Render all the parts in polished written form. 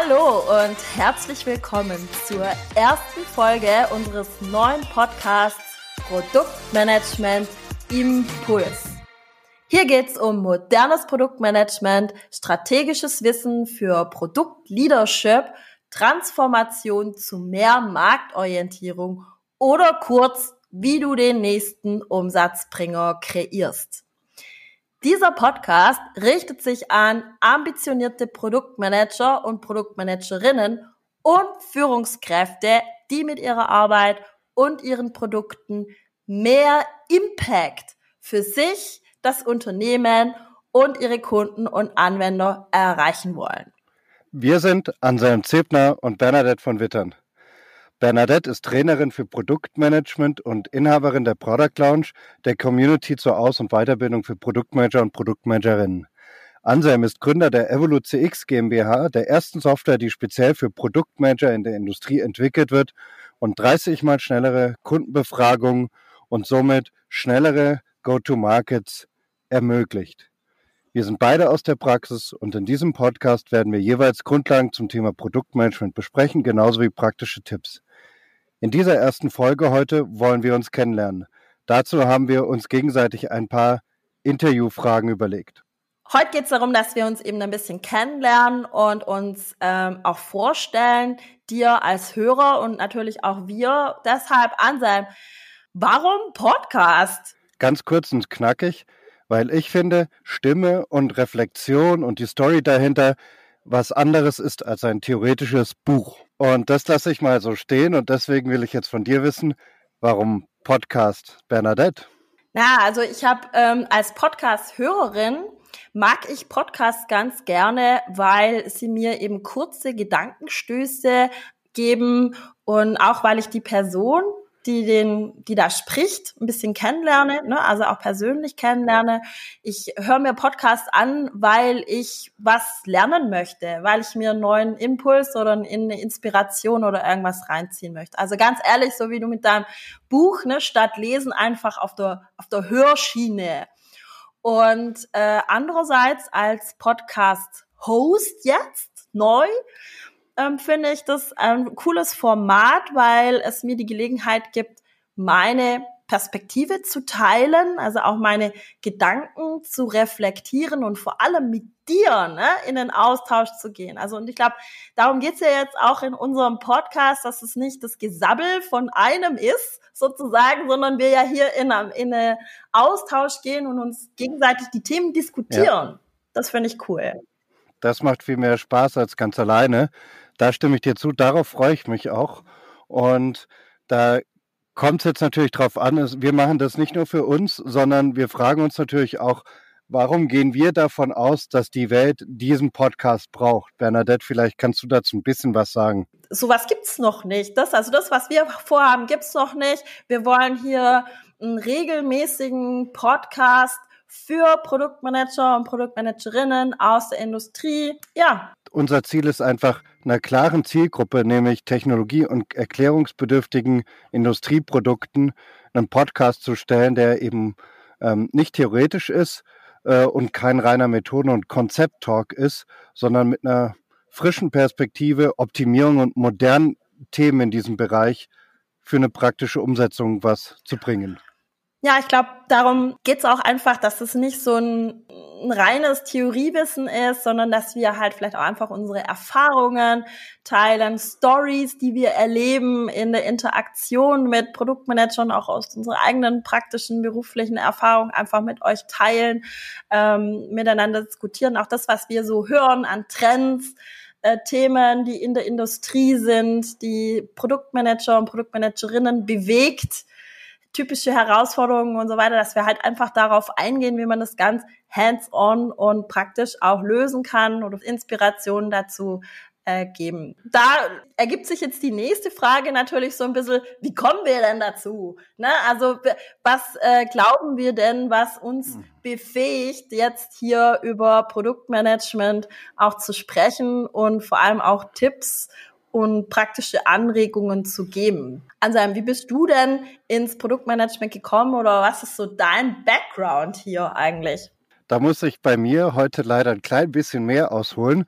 Hallo und herzlich willkommen zur ersten Folge unseres neuen Podcasts Produktmanagement Impuls. Hier geht es um modernes Produktmanagement, strategisches Wissen für Produktleadership, Transformation zu mehr Marktorientierung oder kurz, wie du den nächsten Umsatzbringer kreierst. Dieser Podcast richtet sich an ambitionierte Produktmanager und Produktmanagerinnen und Führungskräfte, die mit ihrer Arbeit und ihren Produkten mehr Impact für sich, das Unternehmen und ihre Kunden und Anwender erreichen wollen. Wir sind Anselm Zebner und Bernadette von Wittern. Bernadette ist Trainerin für Produktmanagement und Inhaberin der Product Lounge, der Community zur Aus- und Weiterbildung für Produktmanager und Produktmanagerinnen. Anselm ist Gründer der EvoluCX GmbH, der ersten Software, die speziell für Produktmanager in der Industrie entwickelt wird und 30-mal schnellere Kundenbefragungen und somit schnellere Go-to-Markets ermöglicht. Wir sind beide aus der Praxis und in diesem Podcast werden wir jeweils Grundlagen zum Thema Produktmanagement besprechen, genauso wie praktische Tipps. In dieser ersten Folge heute wollen wir uns kennenlernen. Dazu haben wir uns gegenseitig ein paar Interviewfragen überlegt. Heute geht es darum, dass wir uns eben ein bisschen kennenlernen und uns auch vorstellen, dir als Hörer und natürlich auch wir. Deshalb, Anselm, warum Podcast? Ganz kurz und knackig, weil ich finde, Stimme und Reflexion und die Story dahinter was anderes ist als ein theoretisches Buch. Und das lasse ich mal so stehen und deswegen will ich jetzt von dir wissen, warum Podcast, Bernadette? Ja, also ich habe als Podcast-Hörerin mag ich Podcasts ganz gerne, weil sie mir eben kurze Gedankenstöße geben und auch weil ich die Person, die da spricht, ein bisschen kennenlerne, ne? Also auch persönlich kennenlerne. Ich höre mir Podcasts an, weil ich was lernen möchte, weil ich mir einen neuen Impuls oder eine Inspiration oder irgendwas reinziehen möchte. Also ganz ehrlich, so wie du mit deinem Buch, ne, statt lesen einfach auf der Hörschiene. Und andererseits als Podcast-Host jetzt neu, finde ich das ein cooles Format, weil es mir die Gelegenheit gibt, meine Perspektive zu teilen, also auch meine Gedanken zu reflektieren und vor allem mit dir, ne, in den Austausch zu gehen. Also und ich glaube, darum geht's ja jetzt auch in unserem Podcast, dass es nicht das Gesabbel von einem ist, sozusagen, sondern wir ja hier in einen Austausch gehen und uns gegenseitig die Themen diskutieren. Ja. Das finde ich cool. Das macht viel mehr Spaß als ganz alleine. Da stimme ich dir zu, darauf freue ich mich auch. Und da kommt es jetzt natürlich drauf an, wir machen das nicht nur für uns, sondern wir fragen uns natürlich auch, warum gehen wir davon aus, dass die Welt diesen Podcast braucht? Bernadette, vielleicht kannst du dazu ein bisschen was sagen. Sowas gibt's noch nicht. Das, was wir vorhaben, gibt's noch nicht. Wir wollen hier einen regelmäßigen Podcast für Produktmanager und Produktmanagerinnen aus der Industrie. Ja. Unser Ziel ist einfach, einer klaren Zielgruppe, nämlich technologie- und erklärungsbedürftigen Industrieprodukten, einen Podcast zu stellen, der eben nicht theoretisch ist und kein reiner Methoden- und Konzept-Talk ist, sondern mit einer frischen Perspektive, Optimierung und modernen Themen in diesem Bereich für eine praktische Umsetzung was zu bringen. Ja, ich glaube, darum geht's auch einfach, dass es nicht so ein reines Theoriewissen ist, sondern dass wir halt vielleicht auch einfach unsere Erfahrungen teilen, Stories, die wir erleben in der Interaktion mit Produktmanagern, auch aus unserer eigenen praktischen beruflichen Erfahrung einfach mit euch teilen, miteinander diskutieren. Auch das, was wir so hören an Trends, Themen, die in der Industrie sind, die Produktmanager und Produktmanagerinnen bewegt, typische Herausforderungen und so weiter, dass wir halt einfach darauf eingehen, wie man das ganz hands-on und praktisch auch lösen kann oder Inspirationen dazu geben. Da ergibt sich jetzt die nächste Frage natürlich so ein bisschen, wie kommen wir denn dazu? Ne? Also was glauben wir denn, was uns befähigt, jetzt hier über Produktmanagement auch zu sprechen und vor allem auch Tipps und praktische Anregungen zu geben. Anselm, wie bist du denn ins Produktmanagement gekommen oder was ist so dein Background hier eigentlich? Da muss ich bei mir heute leider ein klein bisschen mehr ausholen.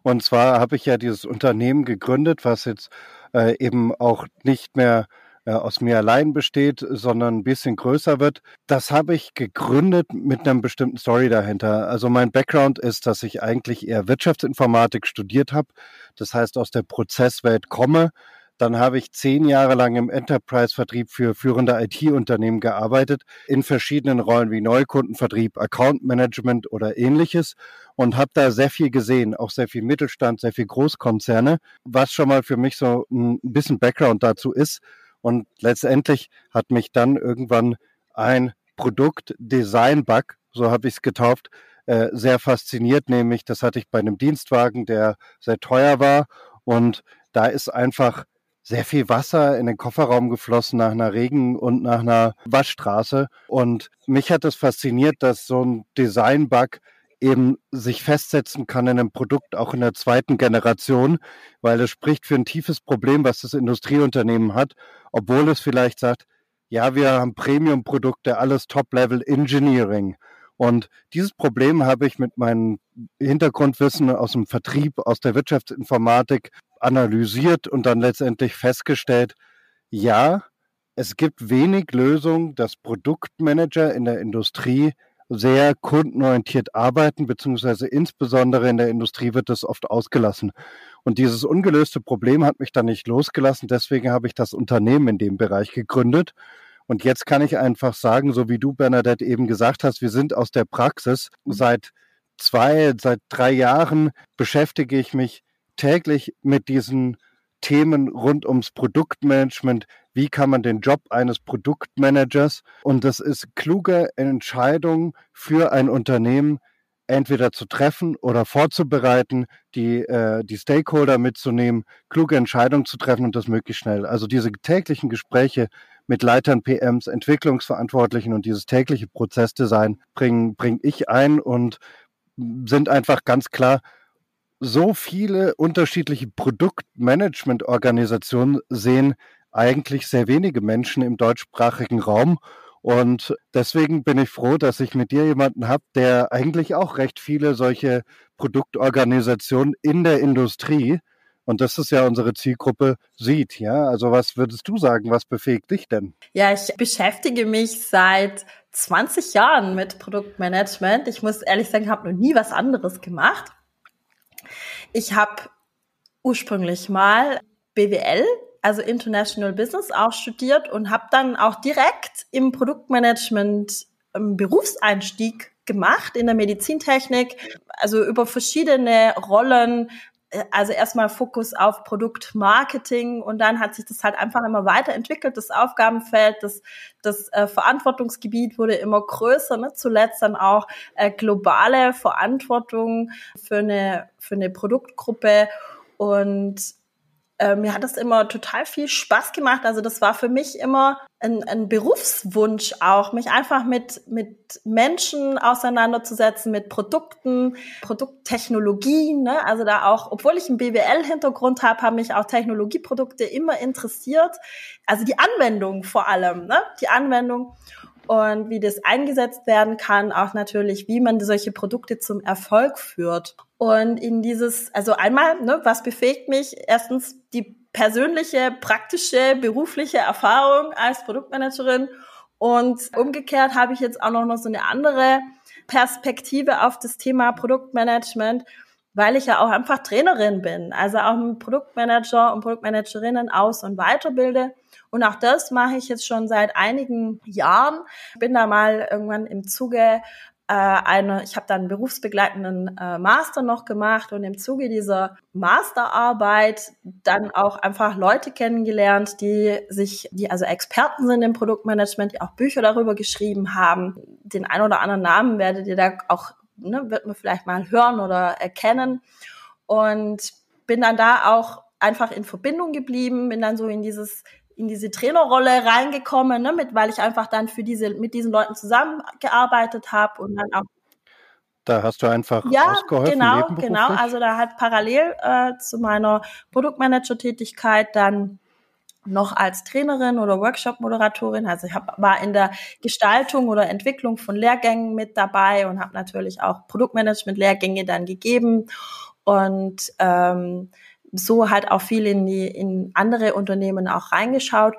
Und zwar habe ich ja dieses Unternehmen gegründet, was jetzt eben auch nicht mehr aus mir allein besteht, sondern ein bisschen größer wird. Das habe ich gegründet mit einer bestimmten Story dahinter. Also mein Background ist, dass ich eigentlich eher Wirtschaftsinformatik studiert habe. Das heißt, aus der Prozesswelt komme. Dann habe ich 10 Jahre lang im Enterprise-Vertrieb für führende IT-Unternehmen gearbeitet, in verschiedenen Rollen wie Neukundenvertrieb, Account-Management oder ähnliches und habe da sehr viel gesehen, auch sehr viel Mittelstand, sehr viel Großkonzerne, was schon mal für mich so ein bisschen Background dazu ist. Und letztendlich hat mich dann irgendwann ein Produkt-Design-Bug, so habe ich es getauft, sehr fasziniert, nämlich das hatte ich bei einem Dienstwagen, der sehr teuer war und da ist einfach sehr viel Wasser in den Kofferraum geflossen nach einer Regen- und nach einer Waschstraße. Und mich hat es fasziniert, dass so ein Design-Bug eben sich festsetzen kann in einem Produkt auch in der zweiten Generation, weil es spricht für ein tiefes Problem, was das Industrieunternehmen hat, obwohl es vielleicht sagt, ja, wir haben Premium-Produkte, alles Top-Level Engineering. Und dieses Problem habe ich mit meinem Hintergrundwissen aus dem Vertrieb, aus der Wirtschaftsinformatik analysiert und dann letztendlich festgestellt, ja, es gibt wenig Lösungen, dass Produktmanager in der Industrie sehr kundenorientiert arbeiten, beziehungsweise insbesondere in der Industrie wird das oft ausgelassen. Und dieses ungelöste Problem hat mich dann nicht losgelassen, deswegen habe ich das Unternehmen in dem Bereich gegründet. Und jetzt kann ich einfach sagen, so wie du, Bernadette, eben gesagt hast, wir sind aus der Praxis. Seit 3 Jahren beschäftige ich mich täglich mit diesen Themen rund ums Produktmanagement. Wie kann man den Job eines Produktmanagers, und das ist kluge Entscheidungen für ein Unternehmen entweder zu treffen oder vorzubereiten, die Stakeholder mitzunehmen, kluge Entscheidungen zu treffen und das möglichst schnell. Also diese täglichen Gespräche mit Leitern, PMs, Entwicklungsverantwortlichen und dieses tägliche Prozessdesign bring ich ein und sind einfach ganz klar, so viele unterschiedliche Produktmanagement-Organisationen sehen eigentlich sehr wenige Menschen im deutschsprachigen Raum. Und deswegen bin ich froh, dass ich mit dir jemanden habe, der eigentlich auch recht viele solche Produktorganisationen in der Industrie, und das ist ja unsere Zielgruppe, sieht. Ja, also was würdest du sagen, was befähigt dich denn? Ja, ich beschäftige mich seit 20 Jahren mit Produktmanagement. Ich muss ehrlich sagen, ich habe noch nie was anderes gemacht. Ich habe ursprünglich mal BWL, also International Business, auch studiert und habe dann auch direkt im Produktmanagement Berufseinstieg gemacht in der Medizintechnik, also über verschiedene Rollen. Also erstmal Fokus auf Produktmarketing und dann hat sich das halt einfach immer weiterentwickelt, das Aufgabenfeld, das Verantwortungsgebiet wurde immer größer, ne? Zuletzt dann auch globale Verantwortung für eine Produktgruppe und mir hat das immer total viel Spaß gemacht. Also das war für mich immer ein Berufswunsch auch, mich einfach mit Menschen auseinanderzusetzen, mit Produkten, Produkttechnologien. Ne? Also da auch, obwohl ich einen BWL-Hintergrund habe, haben mich auch Technologieprodukte immer interessiert. Also die Anwendung vor allem, ne? Die Anwendung und wie das eingesetzt werden kann, auch natürlich, wie man solche Produkte zum Erfolg führt. Und in dieses, also einmal, ne, was befähigt mich? Erstens die persönliche, praktische, berufliche Erfahrung als Produktmanagerin und umgekehrt habe ich jetzt auch noch so eine andere Perspektive auf das Thema Produktmanagement, weil ich ja auch einfach Trainerin bin, also auch mit Produktmanager und Produktmanagerinnen aus- und weiterbilde. Und auch das mache ich jetzt schon seit einigen Jahren. Bin da mal irgendwann im Zuge ich habe dann einen berufsbegleitenden Master noch gemacht und im Zuge dieser Masterarbeit dann auch einfach Leute kennengelernt, die also Experten sind im Produktmanagement, die auch Bücher darüber geschrieben haben. Den ein oder anderen Namen werdet ihr da auch, ne, wird man vielleicht mal hören oder erkennen. Und bin dann da auch einfach in Verbindung geblieben, bin dann so in diese Trainerrolle reingekommen, ne, weil ich einfach dann mit diesen Leuten zusammengearbeitet habe und dann auch. Da hast du einfach Ja, ausgeholfen, genau. nebenberuflich? Also da halt parallel zu meiner Produktmanager-Tätigkeit dann noch als Trainerin oder Workshop-Moderatorin. Also ich war in der Gestaltung oder Entwicklung von Lehrgängen mit dabei und habe natürlich auch Produktmanagement-Lehrgänge dann gegeben. und so halt auch viel in andere Unternehmen auch reingeschaut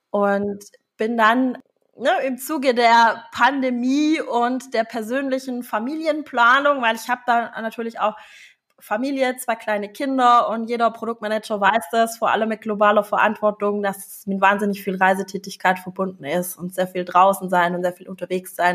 und bin dann im Zuge der Pandemie und der persönlichen Familienplanung, weil ich habe da natürlich auch Familie, 2 kleine Kinder und jeder Produktmanager weiß das, vor allem mit globaler Verantwortung, dass es mit wahnsinnig viel Reisetätigkeit verbunden ist und sehr viel draußen sein und sehr viel unterwegs sein.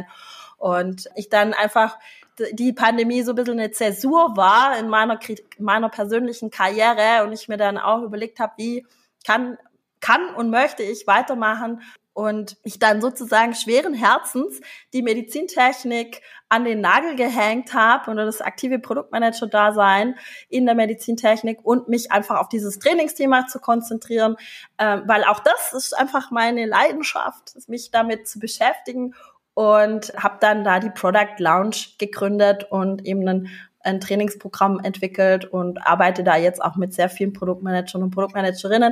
Und ich dann einfach die Pandemie so ein bisschen eine Zäsur war in meiner persönlichen Karriere und ich mir dann auch überlegt habe, wie kann und möchte ich weitermachen und ich dann sozusagen schweren Herzens die Medizintechnik an den Nagel gehängt habe oder das aktive Produktmanager-Dasein in der Medizintechnik und mich einfach auf dieses Trainingsthema zu konzentrieren, weil auch das ist einfach meine Leidenschaft, mich damit zu beschäftigen und habe dann da die Product Lounge gegründet und eben ein Trainingsprogramm entwickelt und arbeite da jetzt auch mit sehr vielen Produktmanagern und Produktmanagerinnen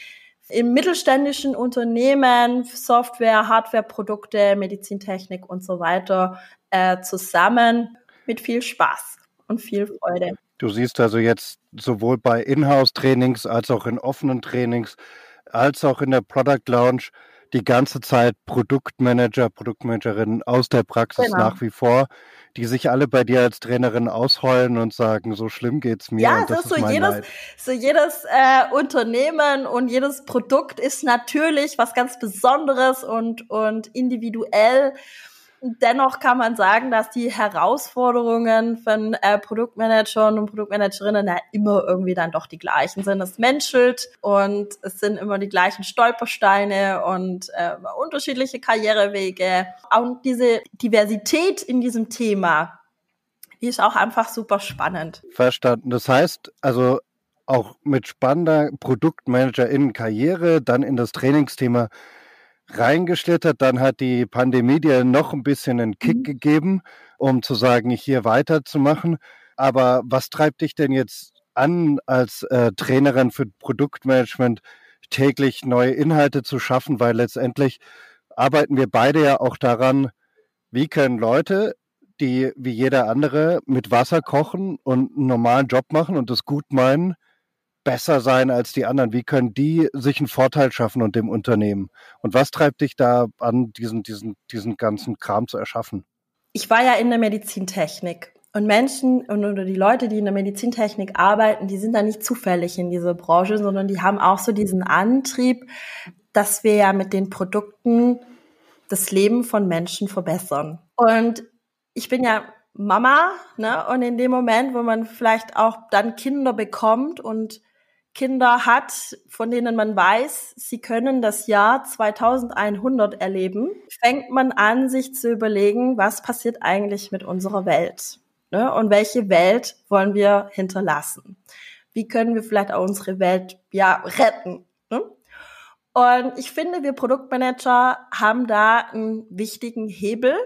im mittelständischen Unternehmen, Software, Hardwareprodukte, Medizintechnik und so weiter zusammen mit viel Spaß und viel Freude. Du siehst also jetzt sowohl bei Inhouse-Trainings als auch in offenen Trainings, als auch in der Product Lounge die ganze Zeit Produktmanager, Produktmanagerinnen aus der Praxis nach wie vor, die sich alle bei dir als Trainerin ausheulen und sagen, so schlimm geht's mir und das ist mein Leid. So jedes Unternehmen und jedes Produkt ist natürlich was ganz Besonderes und individuell. Dennoch kann man sagen, dass die Herausforderungen von Produktmanagern und Produktmanagerinnen ja immer irgendwie dann doch die gleichen sind. Es menschelt und es sind immer die gleichen Stolpersteine und unterschiedliche Karrierewege. Und diese Diversität in diesem Thema, die ist auch einfach super spannend. Verstanden. Das heißt, also auch mit spannender ProduktmanagerInnen-Karriere, dann in das Trainingsthema reingeschlittert, dann hat die Pandemie dir noch ein bisschen einen Kick gegeben, um zu sagen, hier weiterzumachen. Aber was treibt dich denn jetzt an, als Trainerin für Produktmanagement täglich neue Inhalte zu schaffen? Weil letztendlich arbeiten wir beide ja auch daran, wie können Leute, die wie jeder andere mit Wasser kochen und einen normalen Job machen und das gut meinen, besser sein als die anderen? Wie können die sich einen Vorteil schaffen und dem Unternehmen? Und was treibt dich da an, diesen ganzen Kram zu erschaffen? Ich war ja in der Medizintechnik und Menschen oder die Leute, die in der Medizintechnik arbeiten, die sind da nicht zufällig in dieser Branche, sondern die haben auch so diesen Antrieb, dass wir ja mit den Produkten das Leben von Menschen verbessern. Und ich bin ja Mama, ne? Und in dem Moment, wo man vielleicht auch dann Kinder bekommt und Kinder hat, von denen man weiß, sie können das Jahr 2100 erleben, fängt man an, sich zu überlegen, was passiert eigentlich mit unserer Welt, ne? Und welche Welt wollen wir hinterlassen? Wie können wir vielleicht auch unsere Welt retten? Ne? Und ich finde, wir Produktmanager haben da einen wichtigen Hebel,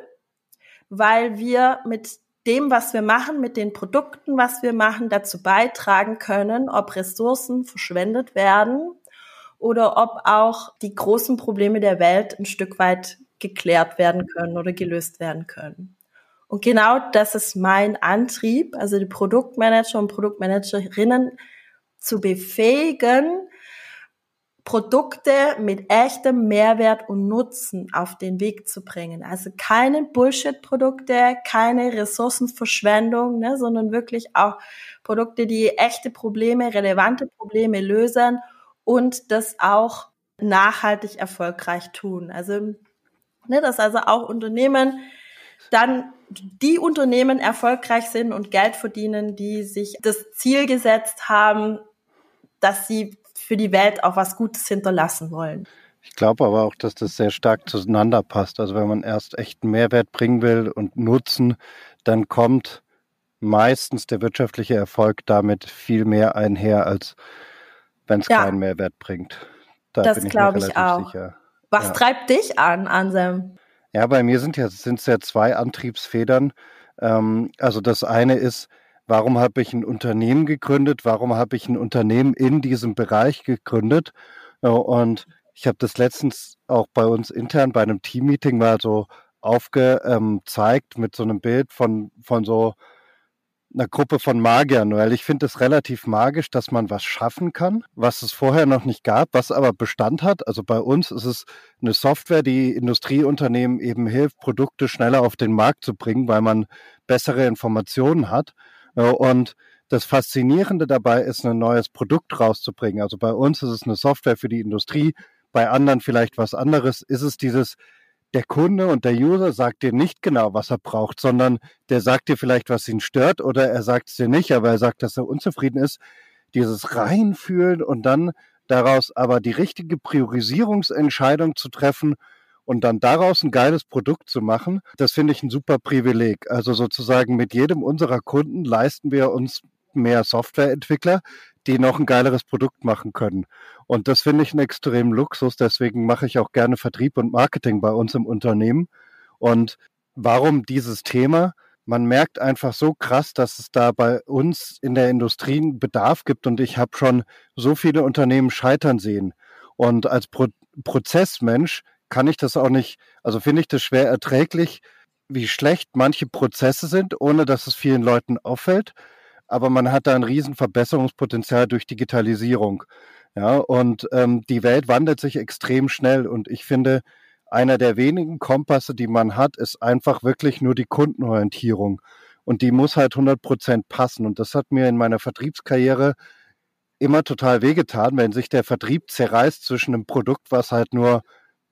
weil wir mit dem, was wir machen, mit den Produkten, was wir machen, dazu beitragen können, ob Ressourcen verschwendet werden oder ob auch die großen Probleme der Welt ein Stück weit geklärt werden können oder gelöst werden können. Und genau das ist mein Antrieb, also die Produktmanager und Produktmanagerinnen zu befähigen, Produkte mit echtem Mehrwert und Nutzen auf den Weg zu bringen. Also keine Bullshit-Produkte, keine Ressourcenverschwendung, ne, sondern wirklich auch Produkte, die echte Probleme, relevante Probleme lösen und das auch nachhaltig erfolgreich tun. Also, ne, dass also auch Unternehmen dann die Unternehmen erfolgreich sind und Geld verdienen, die sich das Ziel gesetzt haben, dass sie für die Welt auch was Gutes hinterlassen wollen. Ich glaube aber auch, dass das sehr stark zueinander passt. Also wenn man erst echten Mehrwert bringen will und Nutzen, dann kommt meistens der wirtschaftliche Erfolg damit viel mehr einher, als wenn es keinen Mehrwert bringt. Da das bin ich mir relativ auch. sicher. Was treibt dich an, Anselm? Ja, bei mir sind es ja 2 Antriebsfedern. Also das eine ist, warum habe ich ein Unternehmen gegründet? Warum habe ich ein Unternehmen in diesem Bereich gegründet? Und ich habe das letztens auch bei uns intern bei einem Teammeeting mal so aufgezeigt mit so einem Bild von so einer Gruppe von Magiern, weil ich finde es relativ magisch, dass man was schaffen kann, was es vorher noch nicht gab, was aber Bestand hat. Also bei uns ist es eine Software, die Industrieunternehmen eben hilft, Produkte schneller auf den Markt zu bringen, weil man bessere Informationen hat. Und das Faszinierende dabei ist, ein neues Produkt rauszubringen. Also bei uns ist es eine Software für die Industrie, bei anderen vielleicht was anderes. Ist es dieses, der Kunde und der User sagt dir nicht genau, was er braucht, sondern der sagt dir vielleicht, was ihn stört, oder er sagt es dir nicht, aber er sagt, dass er unzufrieden ist. Dieses Reinfühlen und dann daraus aber die richtige Priorisierungsentscheidung zu treffen und dann daraus ein geiles Produkt zu machen, das finde ich ein super Privileg. Also sozusagen mit jedem unserer Kunden leisten wir uns mehr Softwareentwickler, die noch ein geileres Produkt machen können. Und das finde ich einen extremen Luxus. Deswegen mache ich auch gerne Vertrieb und Marketing bei uns im Unternehmen. Und warum dieses Thema? Man merkt einfach so krass, dass es da bei uns in der Industrie einen Bedarf gibt. Und ich habe schon so viele Unternehmen scheitern sehen. Und als Prozessmensch kann ich das auch nicht, also finde ich das schwer erträglich, wie schlecht manche Prozesse sind, ohne dass es vielen Leuten auffällt. Aber man hat da ein riesen Verbesserungspotenzial durch Digitalisierung. Ja, und die Welt wandelt sich extrem schnell. Und ich finde, einer der wenigen Kompasse, die man hat, ist einfach wirklich nur die Kundenorientierung. Und die muss halt 100% passen. Und das hat mir in meiner Vertriebskarriere immer total wehgetan, wenn sich der Vertrieb zerreißt zwischen einem Produkt, was halt nur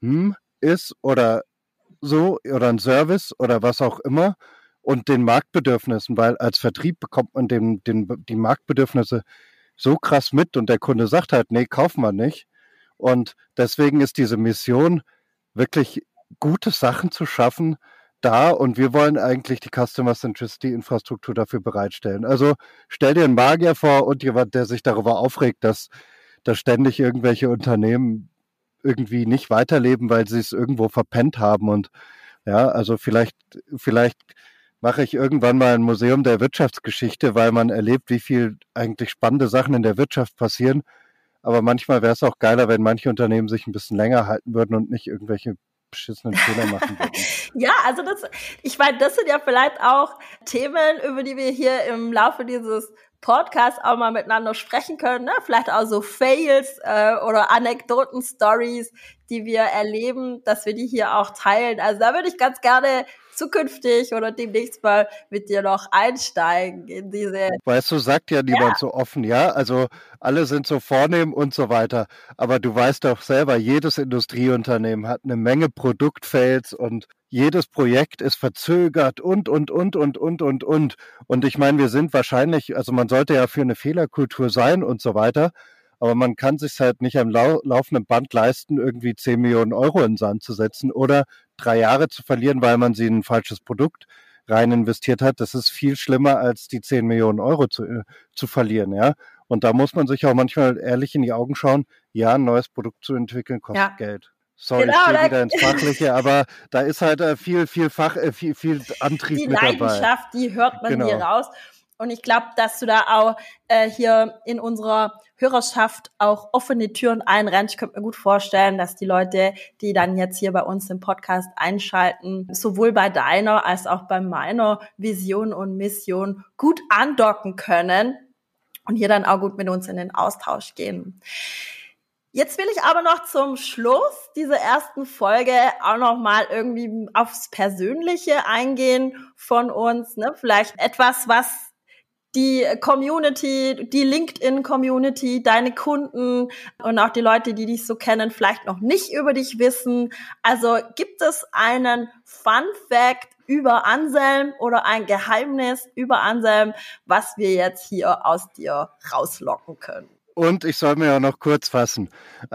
ist oder so, oder ein Service oder was auch immer, und den Marktbedürfnissen, weil als Vertrieb bekommt man die Marktbedürfnisse so krass mit und der Kunde sagt halt, nee, kaufen wir nicht. Und deswegen ist diese Mission, wirklich gute Sachen zu schaffen, da, und wir wollen eigentlich die Customer Centricity Infrastruktur dafür bereitstellen. Also stell dir einen Magier vor und jemand, der sich darüber aufregt, dass ständig irgendwelche Unternehmen irgendwie nicht weiterleben, weil sie es irgendwo verpennt haben. Und ja, also vielleicht mache ich irgendwann mal ein Museum der Wirtschaftsgeschichte, weil man erlebt, wie viel eigentlich spannende Sachen in der Wirtschaft passieren. Aber manchmal wäre es auch geiler, wenn manche Unternehmen sich ein bisschen länger halten würden und nicht irgendwelche beschissenen Fehler machen würden. Ja, also ich meine, das sind ja vielleicht auch Themen, über die wir hier im Laufe dieses Podcasts auch mal miteinander sprechen können, ne? Vielleicht auch so Fails oder Anekdoten-Stories, die wir erleben, dass wir die hier auch teilen. Also da würde ich ganz gerne zukünftig oder demnächst mal mit dir noch einsteigen in diese... Weißt du, sagt ja niemand so offen, ja? Also alle sind so vornehm und so weiter. Aber du weißt doch selber, jedes Industrieunternehmen hat eine Menge Produktfails und jedes Projekt ist verzögert und. Und ich meine, wir sind wahrscheinlich, also man sollte ja für eine Fehlerkultur sein und so weiter, aber man kann sich halt nicht am laufenden Band leisten, irgendwie 10 Millionen Euro in den Sand zu setzen oder 3 Jahre zu verlieren, weil man sie in ein falsches Produkt rein investiert hat. Das ist viel schlimmer, als die 10 Millionen Euro zu verlieren, ja. Und da muss man sich auch manchmal ehrlich in die Augen schauen, ja, ein neues Produkt zu entwickeln kostet Geld. Sorry, genau, ich gehe wieder ins Fachliche, aber da ist halt viel Antrieb die mit dabei. Die Leidenschaft, die hört man hier raus. Und ich glaube, dass du da auch hier in unserer Hörerschaft auch offene Türen einrennst. Ich könnte mir gut vorstellen, dass die Leute, die dann jetzt hier bei uns im Podcast einschalten, sowohl bei deiner als auch bei meiner Vision und Mission gut andocken können und hier dann auch gut mit uns in den Austausch gehen. Jetzt will ich aber noch zum Schluss dieser ersten Folge auch noch mal irgendwie aufs Persönliche eingehen von uns, ne? Vielleicht etwas, was die Community, die LinkedIn-Community, deine Kunden und auch die Leute, die dich so kennen, vielleicht noch nicht über dich wissen. Also gibt es einen Fun-Fact über Anselm oder ein Geheimnis über Anselm, was wir jetzt hier aus dir rauslocken können? Und ich soll mir auch noch kurz fassen.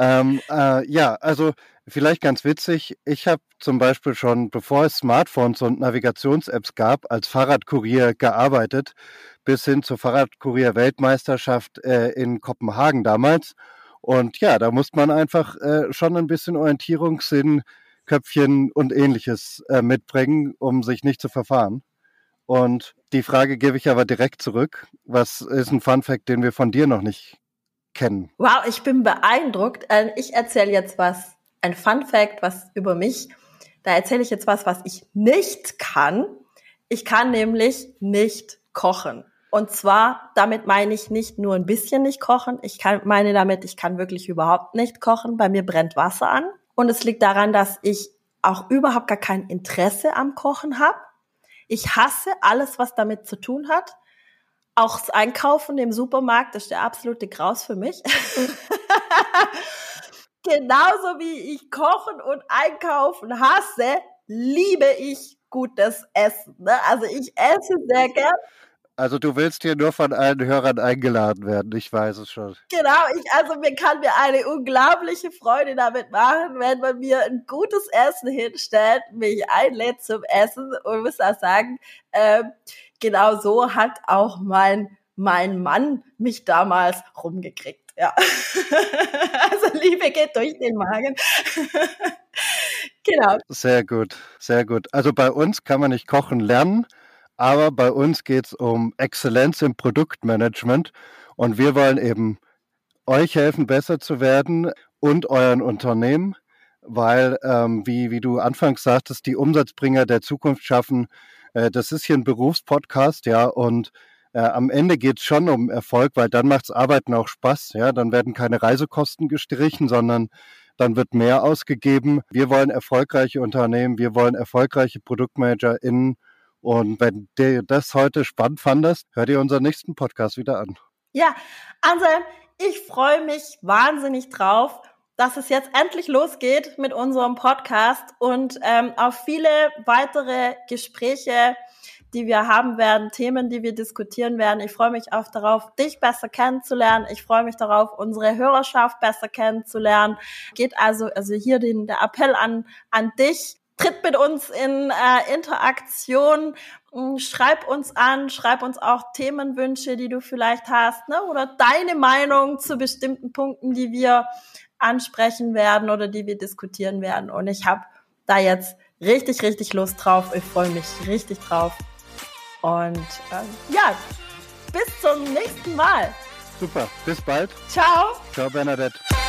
Ja, also vielleicht ganz witzig. Ich habe zum Beispiel schon, bevor es Smartphones und Navigations-Apps gab, als Fahrradkurier gearbeitet, bis hin zur Fahrradkurier-Weltmeisterschaft in Kopenhagen damals. Und ja, da musste man einfach schon ein bisschen Orientierungssinn, Köpfchen und Ähnliches mitbringen, um sich nicht zu verfahren. Und die Frage gebe ich aber direkt zurück. Was ist ein Funfact, den wir von dir noch nicht kennen? Wow, ich bin beeindruckt. Ich erzähle jetzt ein Funfact, was über mich. Da erzähle ich jetzt was ich nicht kann. Ich kann nämlich nicht kochen. Und zwar, damit meine ich nicht nur ein bisschen nicht kochen. Ich kann wirklich überhaupt nicht kochen. Bei mir brennt Wasser an. Und es liegt daran, dass ich auch überhaupt gar kein Interesse am Kochen habe. Ich hasse alles, was damit zu tun hat. Auch das Einkaufen im Supermarkt, das ist der absolute Graus für mich. Genauso wie ich Kochen und Einkaufen hasse, liebe ich gutes Essen. Ne? Also ich esse sehr gern. Also du willst hier nur von allen Hörern eingeladen werden, ich weiß es schon. Genau, mir kann mir eine unglaubliche Freude damit machen, wenn man mir ein gutes Essen hinstellt, mich einlädt zum Essen und muss auch sagen, genau so hat auch mein Mann mich damals rumgekriegt. Ja. Also Liebe geht durch den Magen. Genau. Sehr gut, sehr gut. Also bei uns kann man nicht kochen lernen, aber bei uns geht es um Exzellenz im Produktmanagement und wir wollen eben euch helfen, besser zu werden und euren Unternehmen, weil, wie du anfangs sagtest, die Umsatzbringer der Zukunft schaffen, das ist hier ein Berufspodcast, ja, und am Ende geht es schon um Erfolg, weil dann macht's Arbeiten auch Spaß, ja, dann werden keine Reisekosten gestrichen, sondern dann wird mehr ausgegeben. Wir wollen erfolgreiche Unternehmen, wir wollen erfolgreiche ProduktmanagerInnen. Und wenn du das heute spannend fandest, hör dir unseren nächsten Podcast wieder an. Ja, Anselm, ich freue mich wahnsinnig drauf, dass es jetzt endlich losgeht mit unserem Podcast und auf viele weitere Gespräche, die wir haben werden, Themen, die wir diskutieren werden. Ich freue mich auch darauf, dich besser kennenzulernen. Ich freue mich darauf, unsere Hörerschaft besser kennenzulernen. Geht also hier der Appell an dich. Tritt mit uns in Interaktion, schreib uns an, schreib uns auch Themenwünsche, die du vielleicht hast, ne? Oder deine Meinung zu bestimmten Punkten, die wir ansprechen werden oder die wir diskutieren werden. Und ich habe da jetzt richtig, richtig Lust drauf. Ich freue mich richtig drauf. Und bis zum nächsten Mal. Super, bis bald. Ciao. Ciao, Bernadette.